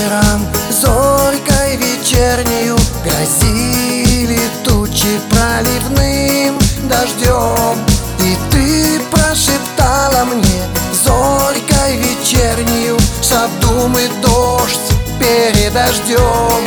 вечером, зорькой вечернею, грозили тучи проливным дождем. И ты прошептала мне зорькой вечернею, что думает дождь перед дождем.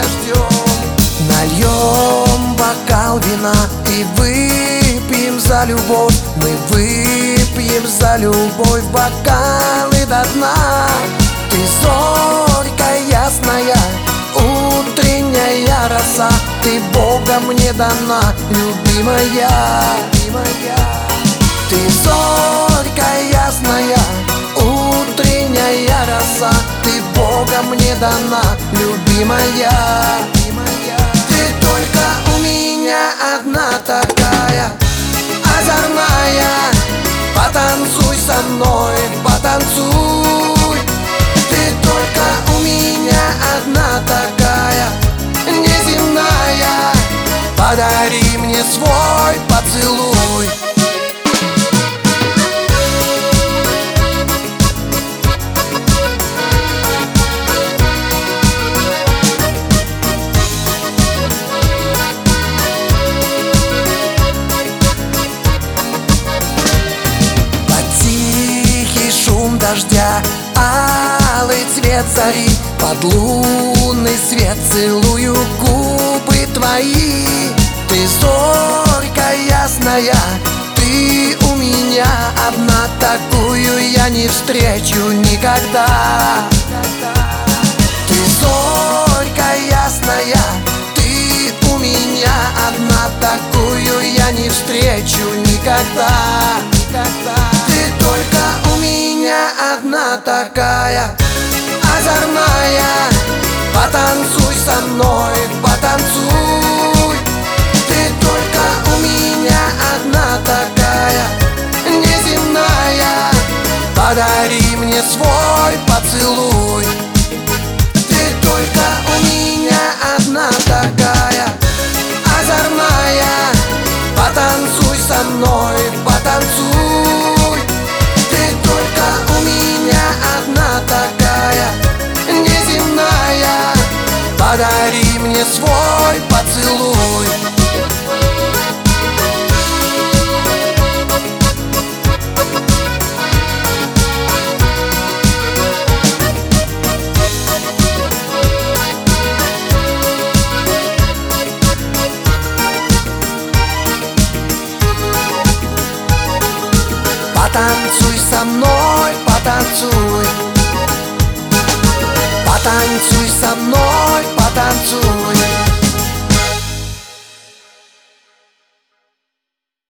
Нальем бокал вина и выпьем за любовь. Мы выпьем за любовь бокалы до дна. Ты зорька ясная, утренняя роса, ты Богом мне дана, любимая. Ты зорька ясная, утренняя роса, ты Богом мне дана, любимая. Ты только у меня одна такая, озорная. Потанцуй со мной, потанцуй. Ты только у меня одна такая, неземная. Подари мне свой поцелуй. Дождя, алый цвет зари, под лунный свет целую губы твои. Ты зорька ясная, ты у меня одна, такую я не встречу никогда. Ты зорька ясная, ты у меня одна, такую я не встречу никогда. Ты только у меня одна такая, озорная. Потанцуй со мной, потанцуй. Ты только у меня одна такая, неземная. Подари мне свой поцелуй. Ты только у меня одна такая, озорная. Потанцуй со мной, потанцуй. Ты только у меня одна такая, неземная. Подари мне свой поцелуй. Потанцуй со мной, потанцуй. Потанцуй со мной, потанцуй.